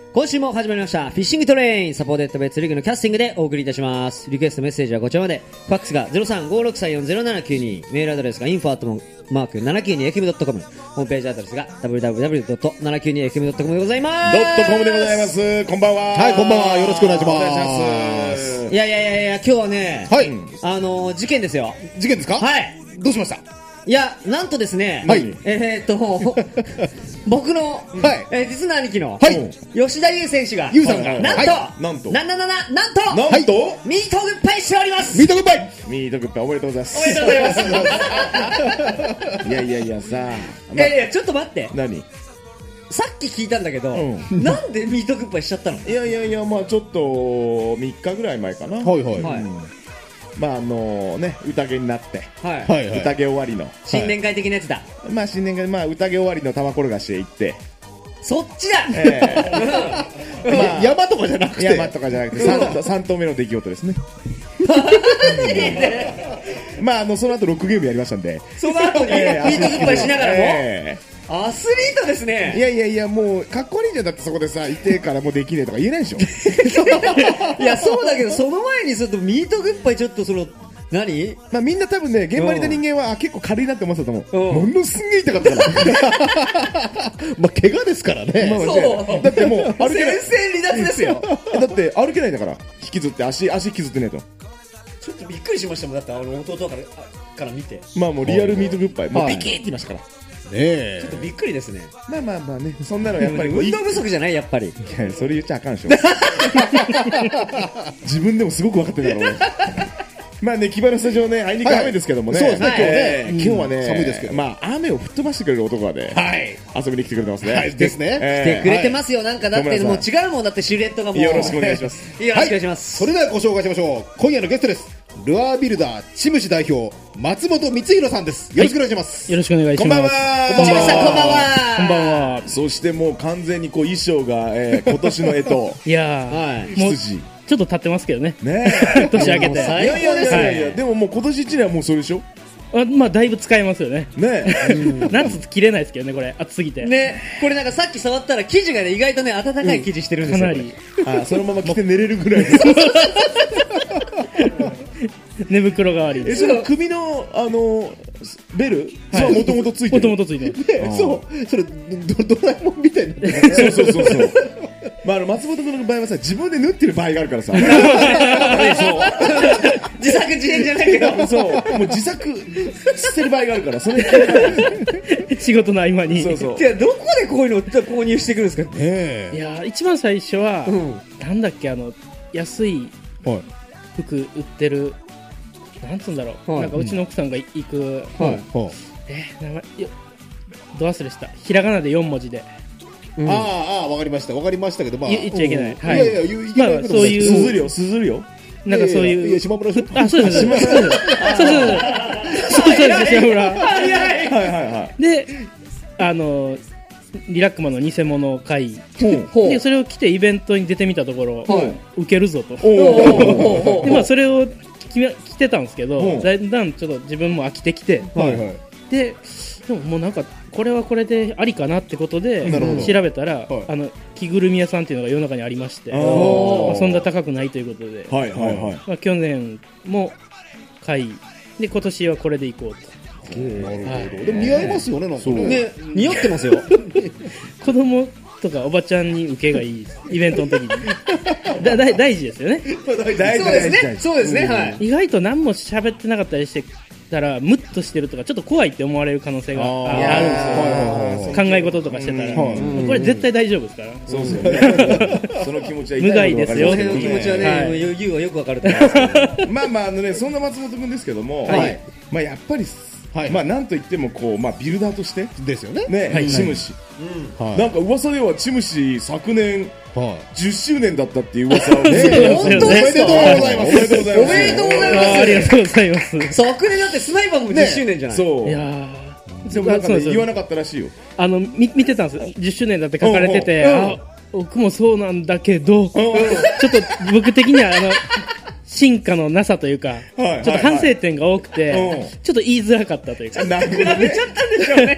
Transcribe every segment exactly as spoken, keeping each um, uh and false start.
今週も始まりましたフィッシングトレインサポーテッド別リーグのキャスティングでお送りいたします。リクエストメッセージはこちらまで。ファックスが ゼロさんごろくさんよんゼロななきゅうに、メールアドレスが インフォ アットマーク ななきゅうにエフエム ドットコム、ホームページアドレスが ダブリューダブリューダブリュー ドット ななきゅうにエフエム ドットコム でございます。 ドットコムでございます。こんばんは。 はい、こんばんは。よろしくお願いします。お願いします。いやいやいやいや、今日はね、 はい、 あのー、事件ですよ。 事件ですか？ はい。 どうしました？ いや、なんとですね、 はい、 えー、っと僕の、はい、えー、実の兄貴の、はい、吉田優選手が、 優さんが、 なんと、 はい、 なんと、な、な、な、な、なんと、 なんと、 ミートグッバイしております。 ミートグッバイミートグッバイおめでとうございます。 おめでとうございます。 いやいやいやさ、 いやいや、ちょっと待って。 何？ さっき聞いたんだけど、うん、なんでミートグッバイしちゃったの？ いやいやいや、まあちょっとみっかぐらい前かな。 はいはい、はい、 うん、まああのね、宴になって、 はいはいはい、 宴終わりの新年会的なやつだ。 まあ新年会、まあ宴終わりの玉転がしへ行って、 そっちだ。 えーまあ、山とかじゃなくて、 山とかじゃなくて 3, 3投目の出来事ですね。まああのその後ろくゲームやりましたんで、 その後にミートグッバイしながらも、えーアスリートですね。 いやいやいや、もうかっこいいじゃん。だってそこでさ、いてからもうできねえとか言えないでしょ。 いや、そうだけど、その前にちょっとミートグッバイちょっとその何、 まあ、みんな多分ね、現場にいた人間は、うん、結構軽いなって思ってたと思う。ものすげえ痛かったからまあ怪我ですからね、 まあ、そうだってもう歩けない、 戦線離脱ですよ。 だって歩けないんだから、引きずって足足引きずってねえと。 ちょっとびっくりしましたもん。だってあの弟からから見て、 まあもうリアルミートグッバイ、もうビキーって言いましたからねえ、ちょっとびっくりですね。 まあまあまあね、そんなのやっぱり運動不足じゃない、やっぱり。いや、それ言っちゃあかんでしょ。自分でもすごく分かってるだろう。まあね、木原スタジオね、あいにく雨ですけどもね。 そうですね、今日ね。 今日はね、 寒いですけど。 まあ雨を吹っ飛ばしてくれる男がね、遊びに来てくれてますね。 はい、ですね。 来てくれてますよ。なんかだってもう違うもんだって、シルエットがもう。 よろしくお願いします。 よろしくお願いします。 それではご紹介しましょう。今夜のゲストです。ルアービルダーチムシ代表松本光弘さんです。よろしくお願いします。 よろしくお願いします。 こんばんは。 こんばんは。こんばんは。 こんばんは。 そしてもう完全にこう衣装が、えー、今年の干支。 いやー、羊。ちょっと経ってますけどね。 ねえ。年明けて。 いやいやいやいや、でももう今年一年はもうそれでしょ。 あ、まあだいぶ使えますよね。 ねえ。夏切れないですけどね、これ暑すぎて。 ね、これなんかさっき触ったら生地がね、意外とね、暖かい生地してるんですよ。 かなり。 あ、そのまま着て寝れるぐらい。 寝袋代わり。 え、その首のあのベル、そう、もともとついてる。 もともとついてる。 そう、それドラえもんみたいな。 そうそうそうそう。まああの松本君の場合はさ、自分で縫ってる場合があるからさ。そう。 自作自演じゃないけど、 そう、もう自作してる場合があるから、それ。 仕事の合間に。 そうそう。いや、どこでこういうの購入してくるんですか。 いや、一番最初はなんだっけ、あの安い服売ってる。なんつうんだろう、はい、なんかうちの奥さんが行く、はいはい、えー、名前ど忘れした、ひらがなでよん文字で、 うん、ああ、わかりました、わかりましたけど、まあ、 言っちゃいけない、 はい、いやいや、言いけない、 まあ、そういう、 すずるよ、すずるよ、 なんかそういう、 いや、島村、 あ、そうです、そうです、そうです、そうです、島村、はいはいはい、で、あの、リラックマの偽物を買い、で、それを着てイベントに出てみたところ、ウケるぞと、で、まあ、それを着てたんですけど、だんだんちょっと自分も飽きてきて、はいはい、で, でももうなんかこれはこれでありかなってことで調べたら、はい、あの着ぐるみ屋さんっていうのが世の中にありまして、まあ、そんな高くないということで、はいはいはい、まあ、去年も買いで今年はこれでいこうと。 なるほど。でも似合いますよね、なんかね。 ね、似合ってますよ。 子供とかおばちゃんに受けがいいイベントの時にだだ大事ですよね。 大事ですね。そうですね。はい。 意外と何も喋ってなかったりしてたらムッとしてるとかちょっと怖いって思われる可能性があるんですよ。考え事とかしてたらこれ絶対大丈夫ですから。 そうですよね。その気持ちは無害ですよ。 その気持ちはね、ユーはよくわかると思いますけど。 まあまああのね、そんな松本君ですけども、まあやっぱり。はい、まあなんといってもこう、まあ、ビルダーとしてですよね。 ね、はい、チムシ、うん、はい、なんか噂ではチムシ昨年、はい、じゅっしゅうねんだったっていう噂をね。 本当ですか。 おめでとうございます。おめでとうございます。 おめでとうございます。 ありがとうございます。 昨年だってスナイパーもじゅっしゅうねんじゃない。 ね、そう。 いやでもなんか、ね、言わなかったらしいよ。 あのみ見てたんです。じゅっしゅうねんだって書かれてて、あ、僕もそうなんだけど、ちょっと僕的にはあの。進化のなさというか、はいはいはい、ちょっと反省点が多くて、ちょっと言いづらかったというか。 なるほどね。 ちゃったんでしょうね。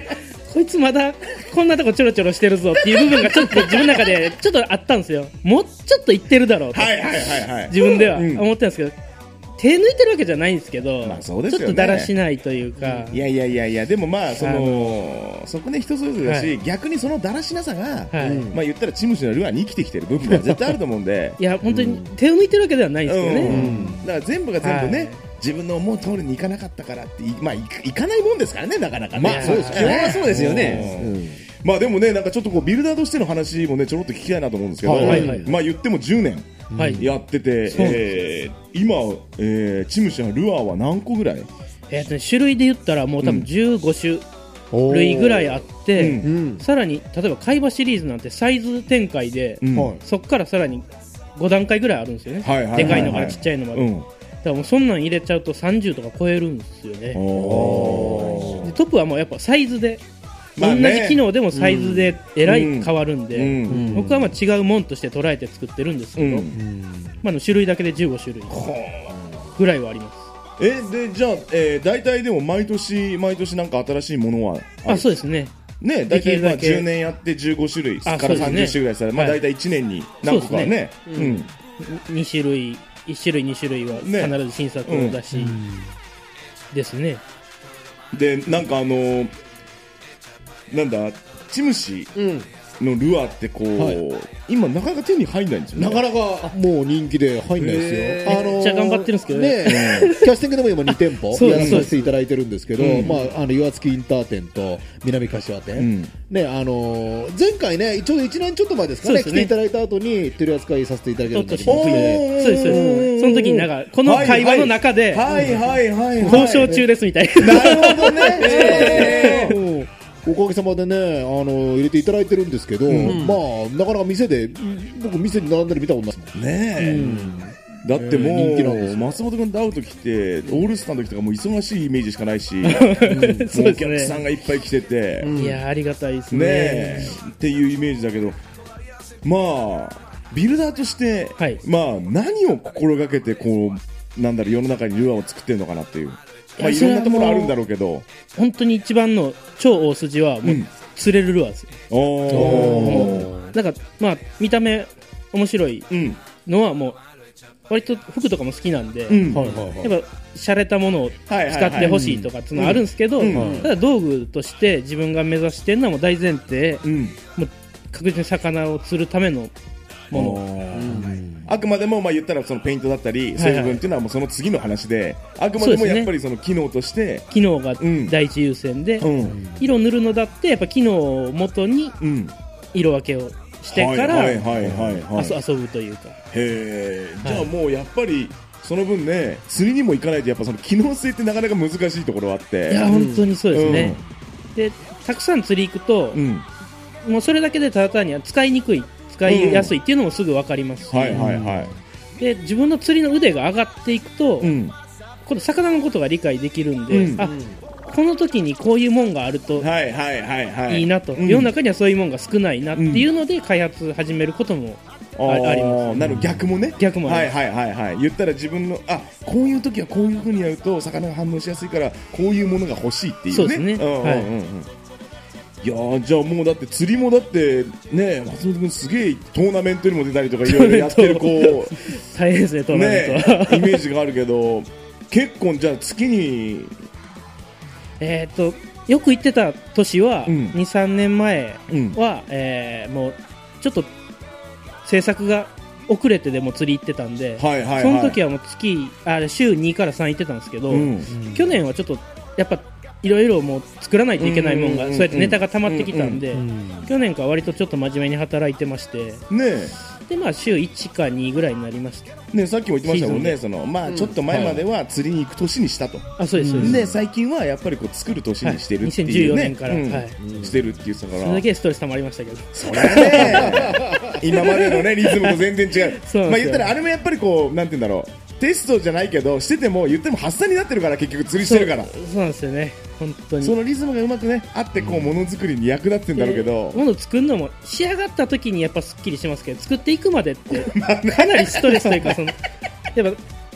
こいつまだこんなとこちょろちょろしてるぞっていう部分がちょっと自分の中でちょっとあったんですよ。もうちょっと言ってるだろうと、 はいはいはいはい、 自分ではうん思ってたんですけど、手抜いてるわけじゃないんですけど、 まあそうですよね、 ちょっとだらしないというか、 いやいやいやいや、でもまあそのそこね人それぞれだし、 はい逆にそのだらしなさが、 はいまあ言ったらチムシのルアーに生きてきてる部分が絶対あると思うんでいや本当に手を抜いてるわけではないんですけどね、 うんだから全部が全部ね、 はい自分の思う通りにいかなかったからってい、まあ、いいかないもんですからね、なかなかね。 まあそうです基本はそうですよね、 うんうんまあでもね、なんかちょっとこうビルダーとしての話もねちょろっと聞きたいなと思うんですけど、 はいはいはいまあ言ってもじゅうねんはいやってて、 そうえー今、えーチムシのルアーは何個ぐらい？ えーとね、種類で言ったらもう多分じゅうご種類ぐらいあって、 うんうんさらに例えば海馬シリーズなんてサイズ展開で、 うんはいそこからさらにご段階ぐらいあるんですよね、 はいはいはいはいでかいのからちっちゃいのまで、 うんだからもうそんなん入れちゃうとさんじゅうとか超えるんですよね。 おーでトップはもうやっぱサイズで、 まあね同じ機能でもサイズでえらい変わるんで、 うん僕はまあ違うもんとして捉えて作ってるんですけど、 うんまあ、あの種類だけでじゅうご種類ぐらいはあります。 えでじゃあ、えー、大体でも毎年毎年なんか新しいものはあそうですねね、大体まあできるだけじゅうねんやってじゅうご種類あからそうですねさんじゅう種類ぐらいしたら、まあはい大体いちねんに何個かはね、 そうですねうんに種類いち種類に種類は必ず新作を出し、ですね。 でなんかあのーなんだチムシうんのルアーってこう、 はい今なかなか手に入んないんですよね。 なかなかもう人気で入んないですよ。 へあのーめっちゃ頑張ってるんですけどねねキャスティングでも今に店舗そうやらさせていただいてるんですけど、 うんまあ、あの岩槻インター店と南柏店、 うんねあのー前回ねちょうどいちねんちょっと前ですかねそうですね来ていただいた後に取り扱いさせていただけるんですちょっとけどおーそうですそうですその時になんかこの会話の中ではいはいはいはい交渉中ですみたいな、 なるほどね、えーうんおかげさまでね、あの入れていただいてるんですけど、 んまあなかなか店で僕店に並んでる見たことないですもん。 ねえ、だってもう、 えー人気なんですよ松本君と会うときってオールスターの時とかもう忙しいイメージしかないし、 そうもうおです客さんね。 がいっぱい来てて、 いやありがたいですねね。 えっていうイメージだけど、まあビルダーとして、 はいまあ何を心がけてこうなんだろう世の中にルアーを作ってるのかなっていう、まあいろんなところあるんだろうけど、 本当に一番の超大筋はもううん釣れるルアーですよ。 おーなんかまあ見た目面白いうんのはもう割と服とかも好きなんで、 うんはいはいはい。 やっぱ洒落たものをはいはいはい使ってほしいとかっていうのはあるんですけど、 うんうんただ道具として自分が目指してるのはもう大前提、 うんもう確実に魚を釣るためのもの。 あくまでもまあ言ったらそのペイントだったり成分っていうのはもうその次の話で、あくまでもやっぱりその機能として、 機能がうん第一優先で、 うん色塗るのだってやっぱ機能を元にうん、 色分けをしてからはいはいはいはいはい遊遊ぶというか、 へえ、じゃあもうやっぱりその分ね釣りにも行かないとやっぱその機能性ってなかなか難しいところはあっていや本当にそうですね、でたくさん釣り行くと、 うん、 もうそれだけでただ単には使いにくい使いやすいっていうのもすぐ分かりますし、 はいはいはい、 で自分の釣りの腕が上がっていくと、 うん、 この魚のことが理解できるんで、 うんあこの時にこういうもんがあるとはいはいはいはいいいなと、 うん世の中にはそういうもんが少ないなっていうので開発始めることもあ,、 ああります。 なる逆もね逆もありますはいはいはいはい言ったら自分のあこういう時はこういう風にやると魚が反応しやすいからこういうものが欲しいっていうねそうですねんうんうんうんはいいやーじゃあもうだって釣りもだってね松本君すげえトーナメントにも出たりとかいろいろやってるこう大変ですねトーナメンねトは、 イメージがあるけど結構じゃあ月にえっとよく行ってた年は、 うんにさんねんまえうんは、えーもうちょっと制作が遅れてでも釣り行ってたんで、 はいはいはいその時はもう月あ週にからさん行ってたんですけど、 うん去年はちょっとやっぱいろいろもう作らないといけないもんが、 うんうんうんうんそうやってネタが溜まってきたんで、 うん去年から割とちょっと真面目に働いてましてねで、まあ、週いちかにぐらいになりました。 えねえさっきも言ってましたもんねシそのまあちょっと前までは釣りに行く年にしたと、 あそうですそうです、 で最近はやっぱりこう作る年にしてるっていうね、 はいにせんじゅうよねんからうんはいしてるって言ってたからそれだけストレス溜まりましたけどそれはね今までのねリズムと全然違うそうなんですよまあ言ったらあれもやっぱりこうなんて言うんだろうテストじゃないけどしてても言っても発散になってるから結局釣りしてるからそうそうなんですよね本当にそのリズムがうまくねあってこうものづくりに役立ってんだろうけど、 で物作るのも仕上がった時にやっぱすっきりしますけど作っていくまでってかなりストレスというかそのやっぱ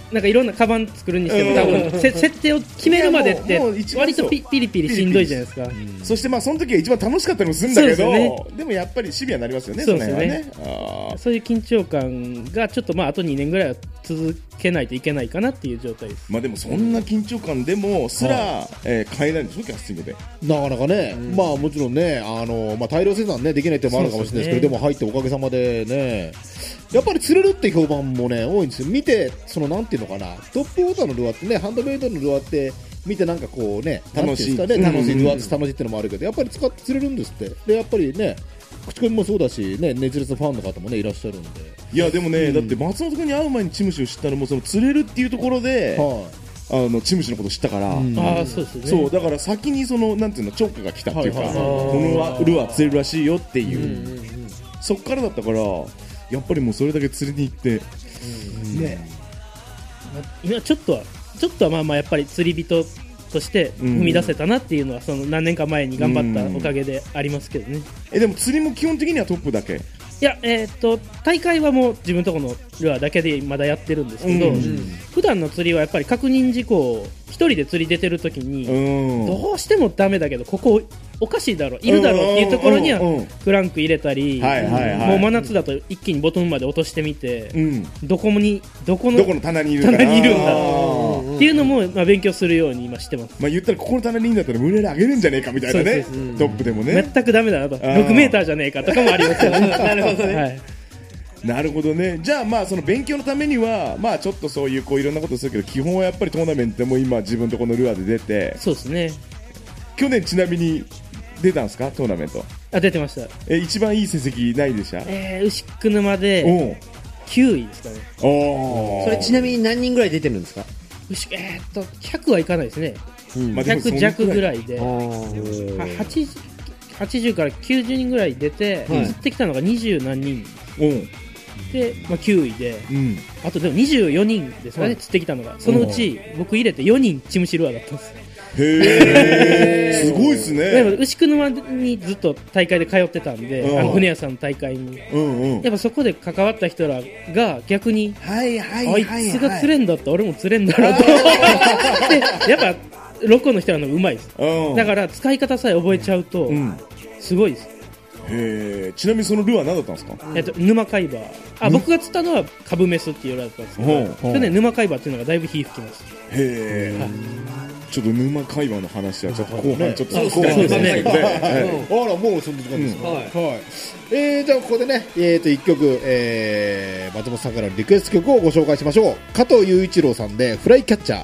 なんかいろんなカバン作るにしても多分せ設定を決めるまでって割とピピリピリしんどいじゃないですか。 そしてまあその時が一番楽しかったりもするんだけど、 そうですよね、 でもやっぱりシビアになりますよね。 そうですよね。 その辺はね。あそういう緊張感がちょっとまああとにねんぐらいは続けないといけないかなっていう状態です。 まあでもそんな緊張感でもすら、はい、えー、買えないんでしょキャスティングで。 なかなかね、うん、まあもちろんね、あのまあ大量生産ねできないってもあるかもしれないですけど、でも入っておかげさまでね。やっぱり釣れるって評判もね多いんですよ。見てそのなんていうのかな、トップウォーターのルアーってね、ハンドメイドのルアーって見てなんかこうね、楽しいですかね、楽しいルアーって楽しいってのもあるけど、やっぱり使って釣れるんですって。でやっぱりね、口コミもそうだしね、熱烈ファンの方もねいらっしゃるんで。 いやでもね、うん、だって松本君に会う前にチムシを知ったのもその釣れるっていうところで、はあ、あのチムシのこと知ったから、うん、 あそうですね。 そうだから先にそのなんていうのチョックが来たっていうか、はいはいはい、このルアー釣れるらしいよっていう、うんうんうん、そっからだったから。やっぱりもうそれだけ釣りに行って、うんね、 今ちょっとはちょっとはまあまあやっぱり釣り人として踏み出せたなっていうのはその何年か前に頑張ったおかげでありますけどね。 えでも釣りも基本的にはトップだけ。 いや、えー、っと大会はもう自分のところのルアーだけでまだやってるんですけど、うんうん、普段の釣りはやっぱり確認事項を一人で釣り出てる時に、うん、どうしてもダメだけどここおかしいだろいるだろうっていうところにはクランク入れたり、もう真夏だと一気にボトムまで落としてみて、うん、どこにどこのどこの棚にいるか棚にいるんだっていうのもまあ勉強するように今してます。 まあ言ったらここの棚にいるんだったら胸で上げるんじゃねえかみたいなね、トップでもね全くダメだなとろくメーターじゃねえかとかもありますよね。なるほどね、はい、 なるほどね。じゃあまあその勉強のためにはまあちょっとそういうこういろんなことするけど基本はやっぱりトーナメントも今自分とこのルアーで出て。 そうですね。 去年ちなみに出たんですかトーナメント。 あ出てました。 え一番いい成績ないでした。 えー、牛久沼できゅういですかね。 おそれちなみに何人ぐらい出てるんですか。 牛えー、っとひゃくはいかないですね、うん、ひゃく弱ぐらいではちじゅう、はちじゅうからきゅうじゅうにんぐらい出て、はい、釣ってきたのがにじゅう何人で、まあ、きゅういで、うん、あとでもにじゅうよにんですかね、うん、釣ってきたのが。そのうち僕入れてよにんチムシルアーだったんです。 へーすごいですね。 でも牛久沼にずっと大会で通ってたんで、うん、あの船屋さんの大会に、うんうん、やっぱそこで関わった人らが逆に、はいはいはいはい、あいつが釣れんだったら俺も釣れんだろうとでやっぱロコの人らのうまいです、うん、だから使い方さえ覚えちゃうと、うん、すごいです。 へーちなみにそのルアー何だったんですか。 えっと、沼カイバー。あ僕が釣ったのはカブメスっていうルアーだったんですけど、去年沼カイバーっていうのがだいぶ火吹きます。 へー、はい、ちょっと沼海馬の話はちょっと後半ちょっと後半ですね。あらもうそんな時間ですか。はい。えーじゃあここでねえっと一曲えー松本さんからのリクエスト曲をご紹介しましょう。加藤雄一郎さんでフライキャッチャー。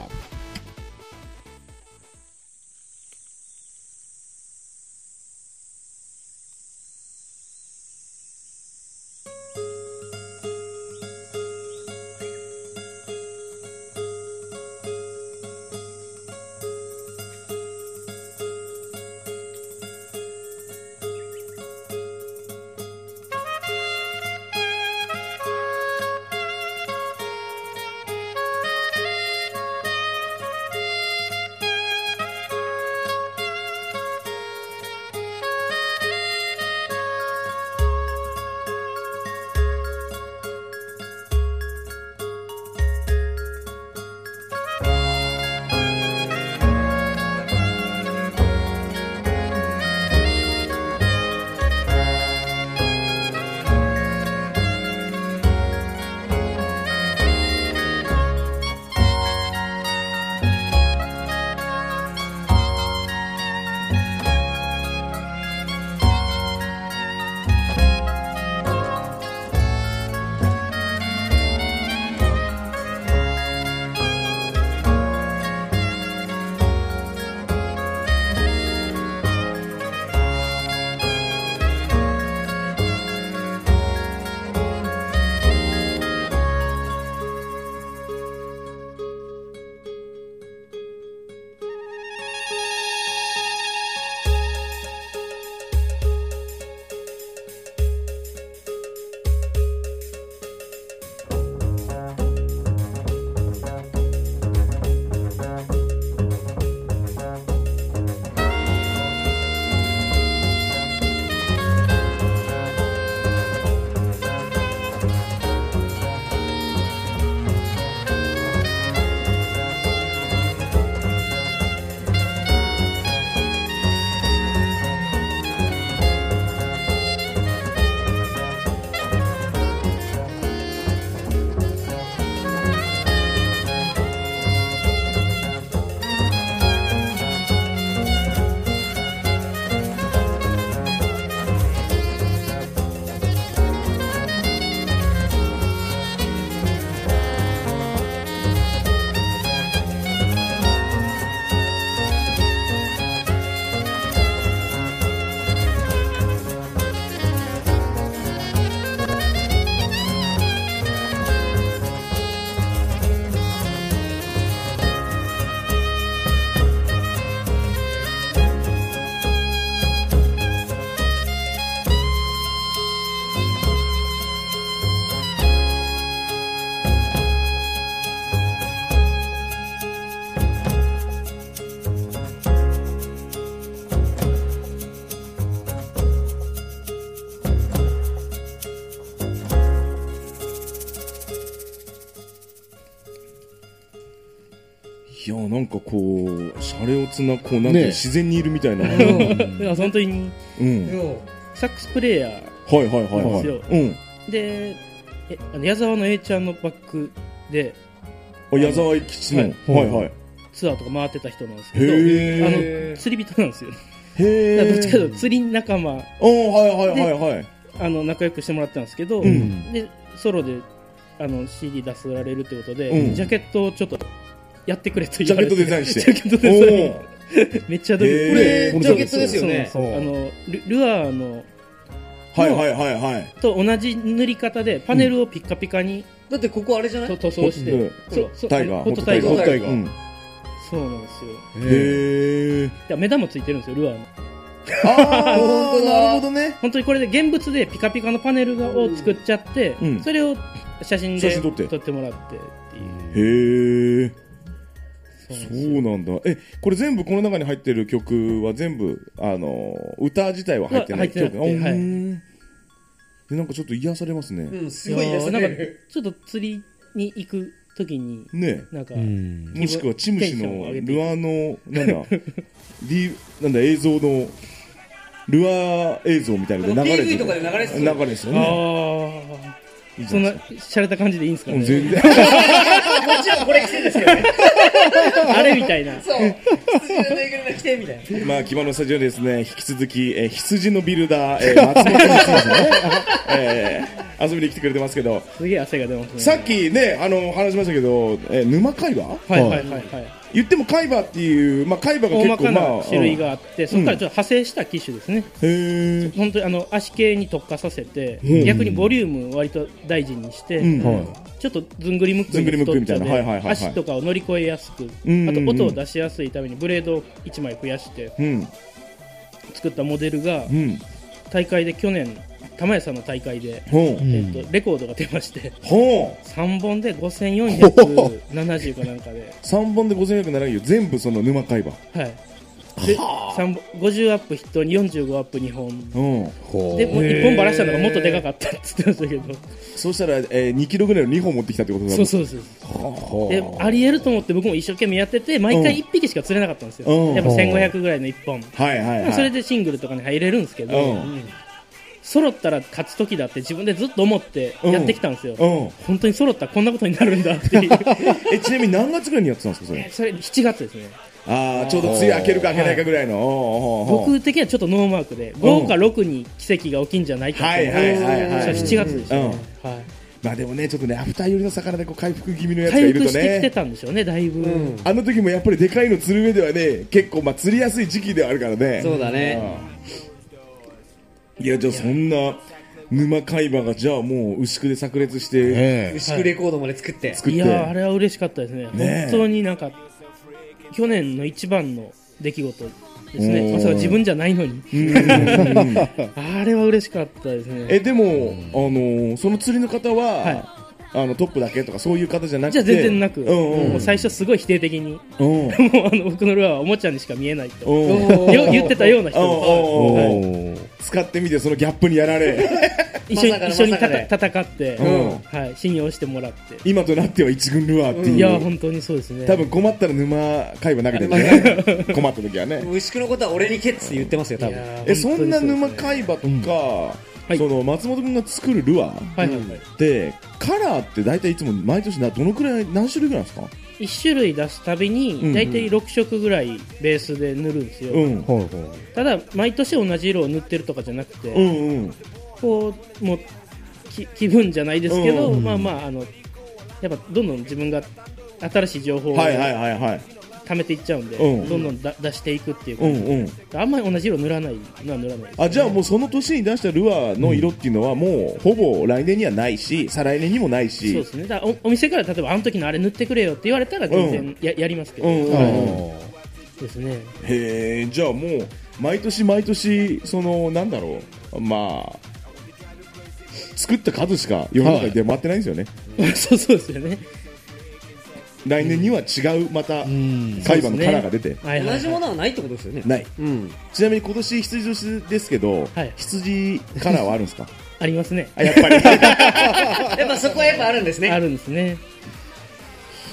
やなんかこうシャレオツなこうなんかね自然にいるみたいな、 だから本当にうん、 サックスプレイヤーはいはいはいはい、 なんですようん、 で、えあの矢沢の A ちゃんのバックであ矢沢永吉の、 はいはいはい、 ツアーとか回ってた人なんですけど、 へあーの釣り人なんですよ。 へだからどっちかというーと釣り仲間、 おーはいはいはいはいあの仲良くしてもらったんですけど、 うんでソロであの シーディー 出せられるということで、 うんジャケットをちょっとやってくれとジャケッ言われて、 トデザインしてジャケットデザインめっちゃドリブルへーこれそうジャケットですよね。 そうそうあのルルアーのはいはいはいはいと同じ塗り方でパネルをピッカピカにだってここあれじゃない？ と塗装して、 うんそうそうタイガーホットタイガーホットタイガーうんそうなんですよ。 へえいや目玉ついてるんですよルアーの。 ああ本当だなるほどね本当にこれで現物でピカピカのパネルがを作っちゃって、 うんそれを写真で写真撮ってってもらってっていう。 へえそうなんそですようなんだえこれ全部この中に入ってる曲は全部あの歌自体は入ってない入ってなくて曲あはいうんでなんかちょっと癒されますね、 うん、すごい癒されなんかる。 ちょっと釣りに行くときにねなんか、 うんもしくはチムシテンションをの上げてルアーのなんだリなんだ映像のルアー映像みたいなので流れてピーブイ とかで流れてた流れですよねああいいじそんなゃないですか洒落た感じでいいんですかね。 うん全然もちろんこれ着てですけどね。 あれみたいな。 そう。羊のぬいぐるみの着てみたいな。 まあ、木場のスタジオでですね、引き続き、えー羊のビルダー、えー松本についてね、えー遊びに来てくれてますけど、 すげえ汗が出ますね。 さっきね、あの、話しましたけど、えー沼海馬はいはいはいはい。 言っても海馬っていう、まあ、海馬が大まか結構、まあ、 な種類があって、そこからちょっと派生した機種ですね。 うん。へー。 本当にあの足系に特化させて、 うん逆にボリュームを割と大事にして、 うんはいちょっとずんぐりむっくずんぐりむっくりみたいな太っちょではいはいはいはい足とかを乗り越えやすく、 うんあと音を出しやすいためにブレードをいちまい増やしてうん。 作ったモデルがうん。 大会で去年玉屋さんの大会で、 ほう。 えっとレコードが出ましてほう。 さんぼんでごせんよんひゃくななじゅうかなんかで、 さんぼんでごせんよんひゃくななじゅう全部その沼海馬。 はい、で三本ごじゅうアップ筆頭によんじゅうごアップにほんうん。 ほうでもういっぽんばらしたのがもっとでかかったって言ってましたけど、 そうしたら、えー、にキロぐらいのにほん持ってきたってことだそうそうそうほうでありえると思って僕も一生懸命やってて毎回いっぴきしか釣れなかったんですよ、 うんやっぱせんごひゃくぐらいのいっぽん、 はいはいはい。 それでシングルとかに入れるんですけど、 うん。 揃ったら勝つ時だって自分でずっと思ってやってきたんですよ、 うん。 本当に揃ったらこんなことになるんだっていうえ、ちなみに何月ぐらいにやってたんですか、それ。 それしちがつですね。 ああ、ちょうど梅雨明けるか明けないかぐらいの。おうおうおう僕的にはちょっとノーマークでごかろくに奇跡が起きんじゃないかと思って、 はいはいはいはいそれしちがつでしたね、 うんはい、 まあでもね、ちょっとね、アフター寄りの魚でこう回復気味のやつが回いると復してきてね。 たんでしょうねだいぶ、 うんあの時もやっぱりでかいの釣る上ではね、結構まあ釣りやすい時期ではあるからね。 そうだね。 いや、じゃあそんな沼海馬がじゃあもう牛久で炸裂してええ牛久レコードまで作って。 作って。 いやーあれは嬉しかったですねねえ本当になんか去年の一番の出来事ですおーねまさか自分じゃないのにうんうんうんあれは嬉しかったですねえ、でも、あのーその釣りの方は、 はいあのトップだけとかそういう方じゃなくて。 じゃあ全然なく、 うんうんもう最初すごい否定的にうん。 もうあの僕のルアーはおもちゃにしか見えないとうんよ言ってたような人おうおうおうはいおー使ってみてそのギャップにやられ一緒にまさかの一緒にまさかでたた戦って、 うんはい、信用してもらって、 今となっては一軍ルアーっていう、 いや本当にそうですね多分困ったら沼海馬投げてるんだよね困った時はね牛久のことは俺にケツ言ってますよ、多分。 いやーえそんな本当に沼そうですね海馬とか、 はいその松本君が作るルアーはいはいはいってカラーって大体いつも毎年などのくらい何種類ぐらいなんですかいち種類出すたびうんうんに大体ろくしょくぐらいベースで塗るんですよ、 うんほうほうただ毎年同じ色を塗ってるとかじゃなくて、 うんうんこうもうき気分じゃないですけど、 うんまあまああのやっぱどんどん自分が新しい情報をはいはいはいはい貯めていっちゃうんで、 うんどんどんだ出していくっていううん感じで、 うんあんまり同じ色塗らないのは塗らないです、ね、 あじゃあもうその年に出したルアーの色っていうのはもうほぼ来年にはないし再来年にもないそうしですねだからおお店から例えばあの時のあれ塗ってくれよって言われたら全然や,、やりますけど、 うんうんはいあですねへえじゃあもう毎年毎年そのなんだろうまあ作った数しか世の中に出回ってないんですよね、 そうそうですよね来年には違うまたーうん海馬のカラーが出て、 はいはいはい同じものはないってことですよね。 ないうん。 ちなみに今年羊年ですけど、 はい羊カラーはあるんですかありますねあやっぱりやっぱそこはやっぱあるんですね。 あるんですね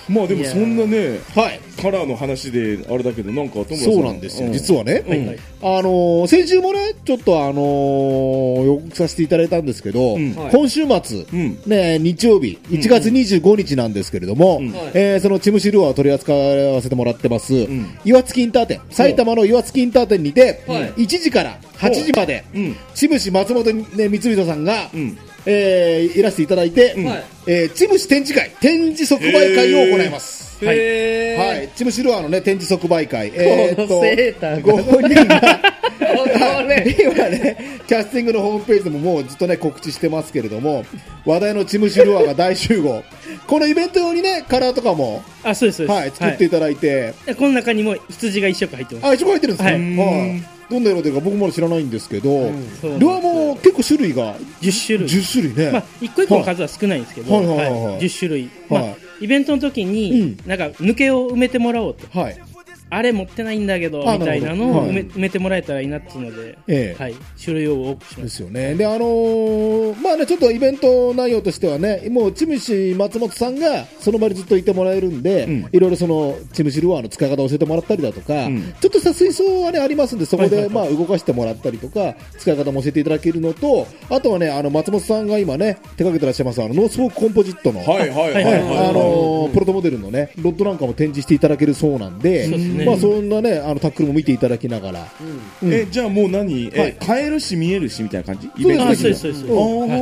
まあでもそんなね、 はい、 カラーの話であれだけど、なんか友田さん、 そうなんですよ、うん、実はね、 はいはい、 あのー、先週もねちょっとあのー、予告させていただいたんですけど、うん、今週末、うん、ね、日曜日いちがつにじゅうごにちなんですけれども、うん、えー、そのチムシルアーを取り扱わせてもらってます、うん、岩槻インター店、埼玉の岩槻インター店にて、はい、いちじからはちじまで、うん、チムシ松本、ね、光人さんが、うん、えー、いらしていただいて、うん、えー、チムシ展示会、展示即売会を行います。はい、はい、チムシルアーの、ね、展示即売会、えー、っとセーターごほんにんが今ねキャスティングのホームページでももうずっとね告知してますけれども、話題のチムシルアーが大集合このイベント用にねカラーとかもあそうですそうです、 はい、作っていただいて、 はい、この中にも羊が一色入ってます。 あ一色入ってるんですか、はいはい、どんな色でか僕まだ知らないんですけど、うん、ルアーも結構種類がじゅっしゅるいじゅっしゅるいね、 まあ、いっこいっこの数は少ないんですけど、はいはいはいはい、じゅっしゅるい、まあはい、イベントの時に、うん、なんか抜けを埋めてもらおうと、はい、あれ持ってないんだけどみたいなのを埋め、はい、埋めてもらえたらいいなっていうので、ええはい、種類を多くしますですよね。であのー、まあねちょっとイベント内容としてはねもうチムシ松本さんがその場にずっといてもらえるんで、うん、いろいろそのチムシルアーの使い方を教えてもらったりだとか、うん、ちょっとした水槽はねありますんでそこで、はいはいはい、まあ動かしてもらったりとか使い方も教えていただけるのと、あとはねあの松本さんが今ね手掛けてらっしゃいますあのノースフォークコンポジットのはいはいはいはいあのー、プロトモデルのねロッドなんかも展示していただけるそうなんで、そうですね、まあそんなねあのタックルも見ていただきながら、 うんうん、えじゃあもう何、え、はい、買えるし見えるしみたいな感じ？ そうですそうですそうです。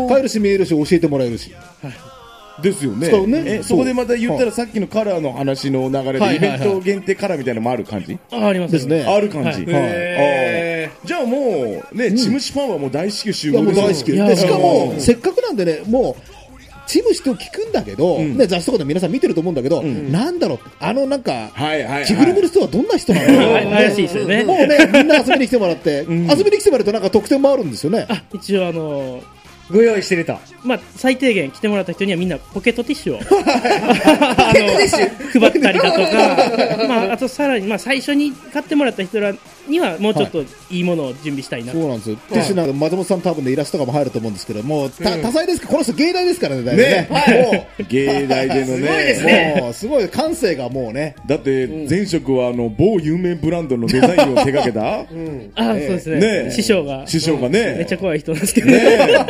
買えるし見えるし教えてもらえるし、はい、 ですよね。ねえそこでまた言ったらさっきのカラーの話の流れでイベント限定カラーみたいなのもある感じ？ あありますですね。 ある感じ。はい、へー。じゃあもうね、うん、チムシファンはもう大至急集合です。 大至急。でしかもせっかくなんでねもうチムシと聞くんだけど、うんね、雑誌とかで皆さん見てると思うんだけど、うん、なんだろうあのなんか、はいはいはい、着ぐるみの人はどんな人なの怪しいですよね。 もうねみんな遊びに来てもらって、うん、遊びに来てもらうとなんか特典もあるんですよね。 あ一応あのーご用意してると、 まあ、最低限来てもらった人にはみんなポケットティッシュをあの配ったりだとか、まあ、あとさらに、まあ、最初に買ってもらった人らにはもうちょっといいものを準備したいな、 はい、そうなんですよ。ティッシュなんか松本さん多分ねイラストとかも入ると思うんですけどもうた、うん、多彩ですかこの人芸大ですからねだいぶね、ねはい、もう芸大でのねすごいですねもうすごい感性がもうねだって前職はあの某有名ブランドのデザインを手掛けた、 うん、あ、えー、そうですね、ね師匠が師匠がねめっちゃ怖い人なんですけどね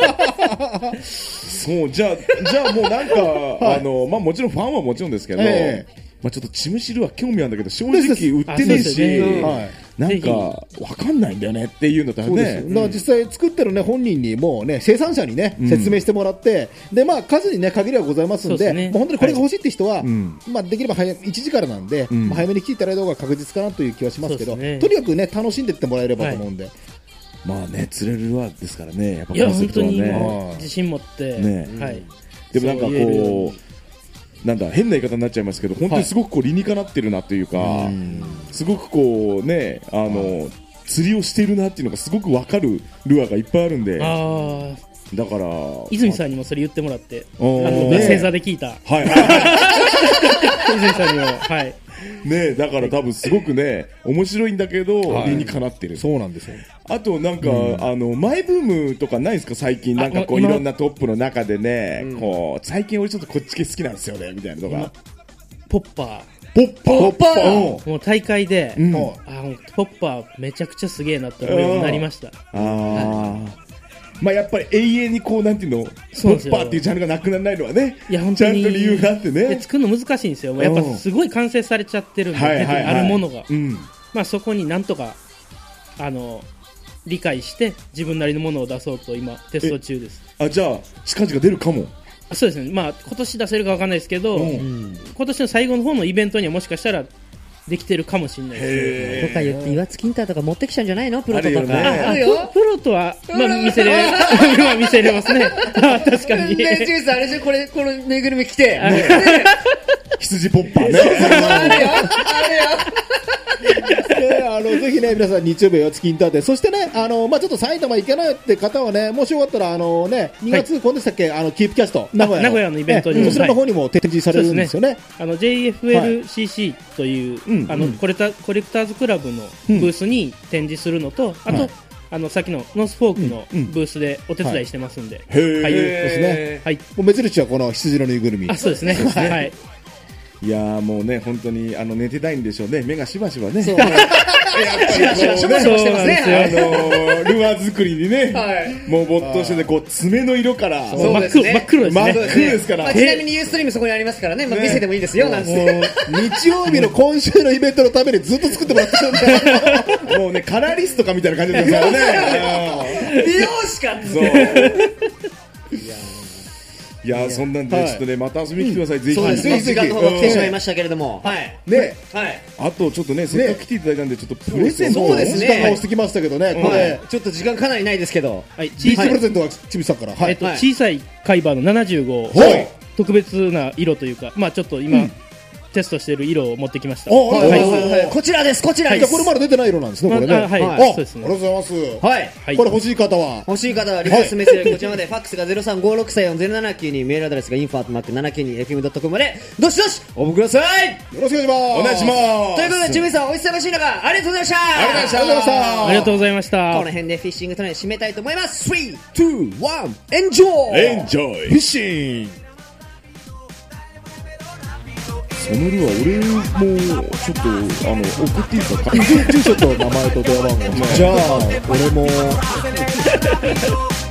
そうじゃあじゃあもうなんか、はい、あのまあもちろんファンはもちろんですけど、えー、まあちょっとチムシルは興味あるんだけど正直売ってねえし、ねうんはい、なんかわかんないんだよねっていうのとね。 そうです。だから実際作ってるね本人にもうね生産者にね、うん、説明してもらってでまあ数にね限りはございますんで、ね、もう本当にこれが欲しいって人は、はいまあできれば早いちじからなんで、うんまあ、早めに来ていただいた方が確実かなという気はしますけど、ね、とにかくね楽しんでいってもらえればと思うんで。はいまあね、釣れるわですからね、やっぱいや本当に自信持って、ねはい、 でもなんかこう、なんだ変な言い方になっちゃいますけど、本当にすごくこう理にかなってるなというか、はい、すごくこうね、あの釣りをしているなっていうのがすごくわかるルアーがいっぱいあるんで。あだから泉さんにもそれ言ってもらってあの星座で聞いた、はい、泉さんにもはいねだから多分すごくね面白いんだけど、はい、理にかなってる。 そうなんですよ。 あとなんか、うん、あのマイブームとかないですか最近なんかこういろんなトップの中でね、うん、こう最近俺ちょっとこっち系好きなんですよねみたいなのがポッパーポッパーポッパーもう大会で、うん、あポッパーめちゃくちゃすげえなって思うようになりました。ああまあやっぱり永遠にこうなんていうのポッパーっていうジャンルがなくならないのはねいや本当にちゃんと理由があってね作るの難しいんですよ。やっぱすごい完成されちゃってるんで、はいはいはい、あるものが、うん、まあそこになんとかあの理解して自分なりのものを出そうと今テスト中です。 あじゃあ近々出るかも。 あそうですね。まあ今年出せるかわかんないですけど、うん、今年の最後の方のイベントにはもしかしたらできてるかもしれないです。 とか言って岩槻インターとか持ってきちゃうんじゃないのプロトとか。 ああるよ。プロトはまあ見せれ今見せれますね。あ確かに。 ねジュースあれでしょこれこのぬいぐるみ着て。 羊ポッパーね。 あるよあるよ。 あのぜひね皆さん日曜日岩槻インター店そしてねあのまあちょっと埼玉行けないって方はねもしよかったらあのねにがつ、はい、今度でしたっけあのキープキャスト名古屋の名古屋のイベントに、 ね、そちらの方にも展示されるんですよね。 あの ジェイエフエルシーシー という、はい、あの、うん、コレタコレクターズクラブのブースに展示するのと、うん、あと、はい、あのさっきのノースフォークのブースでお手伝いしてますんで、 うんうん、はい、はいですね。はい。もう目印はこの羊のぬいぐるみ。 あそうですね。はい。 いやーもうね本当にあの寝てたいんでしょうね、目がしばしばね。 そうやっぱりこうね、しばしばしてますね。 あのー、ルアー作りにね、はい、もう没頭しててこう爪の色からそうですね、真っ黒ですね。 真っ黒ですから。 まあ、ちなみにユーストリームそこにありますからね、まあ、見せてもいいですよなんて。 日曜日の今週のイベントのためにずっと作ってもらってるんで、 もうねカラーリストかみたいな感じですからね。 美容師かって。そう。いや。 いやそんなんでちょっとね、また遊びに来てください、ぜひ。 そうですね、時間のほど来てしまいましたけれども、はいね、 はい、 あとちょっとね、せっかく来ていただいたんでちょっとプレゼントを時間が押してきましたけどね、これちょっと時間かなりないですけど、 ビーチプレゼントはちびさんから、 えっと小さい海馬のななじゅうご、特別な色というか、まあちょっと今テストしている色を持ってきました。 こちらです、こちらです。 これまだ出てない色なんですね、これね。 はい、そうですね。 ありがとうございます。 はい、 これ欲しい方は欲しい方はリクエストメッセージこちらまで、ファックスがゼロさんごろくさんよんゼロななきゅうに、メールアドレスがインフォアットマークななきゅうにエフエムドットコムまでどしどし応募ください。 よろしくお願いします。 お願いします。 ということでちびさんお忙しい中ありがとうございました。 ありがとうございました。 ありがとうございました。 この辺でフィッシングトレイン締めたいと思います。スリー、ツー、ワン、エンジョイ。 エンジョイ。 フィッシング。 そのルアー俺もちょっとあの送っていいですか。 住所と名前と電話番号。じゃあ俺も